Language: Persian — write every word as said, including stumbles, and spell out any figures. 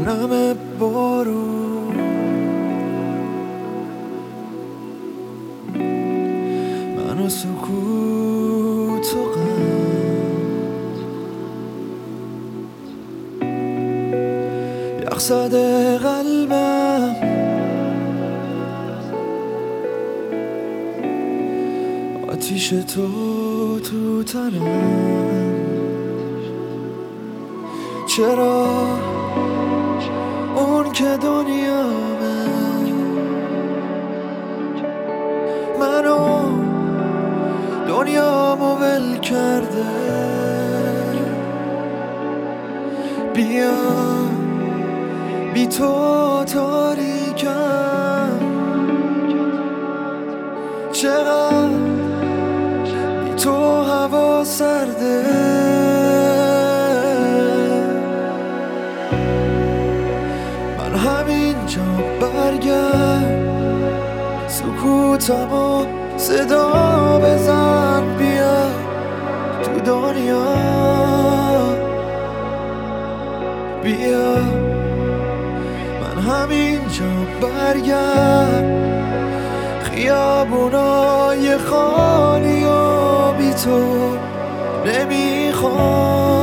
نم بارون، من و سکوت و غم، یخزد قلبم آتیش تو تو تنم. چرا اون که دنیامه منو دنیامو ول کرده، بیا بی تو تاریکم، چقدر بی تو هوا سرده، من همینجا برگرد، سکوتمو صدا بزن، بیا تو دنیا، بیا من همینجا برگرد، خیابونای خالی و بی تو نمیخوام.